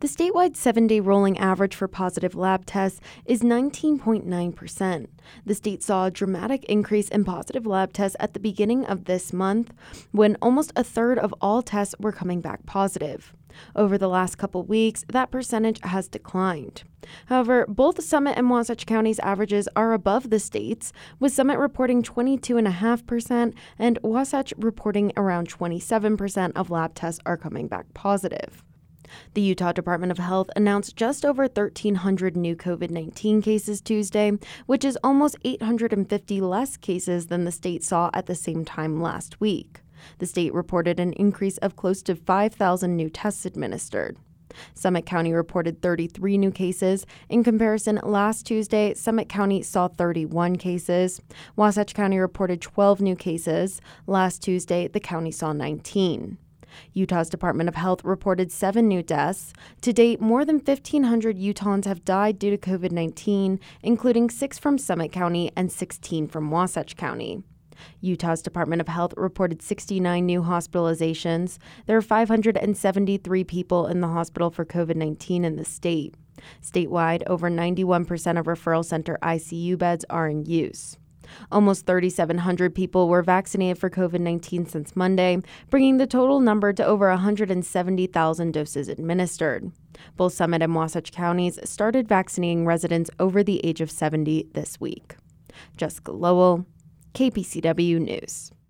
The statewide 7-day rolling average for positive lab tests is 19.9%. The state saw a dramatic increase in positive lab tests at the beginning of this month, when almost a third of all tests were coming back positive. Over the last couple weeks, that percentage has declined. However, both Summit and Wasatch County's averages are above the state's, with Summit reporting 22.5% and Wasatch reporting around 27% of lab tests are coming back positive. The Utah Department of Health announced just over 1,300 new COVID-19 cases Tuesday, which is almost 850 less cases than the state saw at the same time last week. The state reported an increase of close to 5,000 new tests administered. Summit County reported 33 new cases. In comparison, last Tuesday, Summit County saw 31 cases. Wasatch County reported 12 new cases. Last Tuesday, the county saw 19. Utah's Department of Health reported 7 new deaths. To date, more than 1,500 Utahns have died due to COVID-19, including 6 from Summit County and 16 from Wasatch County. Utah's Department of Health reported 69 new hospitalizations. There are 573 people in the hospital for COVID-19 in the state. Statewide, over 91% of referral center ICU beds are in use. Almost 3,700 people were vaccinated for COVID-19 since Monday, bringing the total number to over 170,000 doses administered. Both Summit and Wasatch counties started vaccinating residents over the age of 70 this week. Jessica Lowell, KPCW News.